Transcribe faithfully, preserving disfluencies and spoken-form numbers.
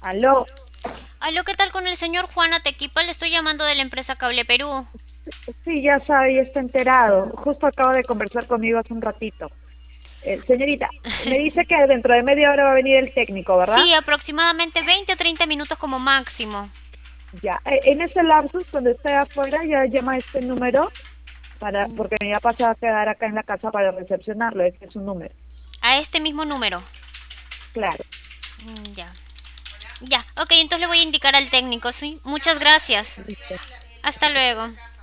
Aló, Aló, ¿qué tal con el señor Juan Atequipa? Le estoy llamando de la empresa Cable Perú. sí, ya sabe, ya está enterado. Justo acaba de conversar conmigo hace un ratito. Eh, señorita, me dice que dentro de media hora va a venir el técnico, ¿verdad? Sí, aproximadamente veinte o treinta minutos como máximo. Ya, eh, en ese lapsus, cuando esté afuera, ya llama a este número para, porque mi papá se va a quedar acá en la casa para recepcionarlo, ese es su número. A este mismo número. Claro, Mm, Ya. Ya, ok, entonces le voy a indicar al técnico, ¿sí? Muchas gracias. listo. Hasta luego.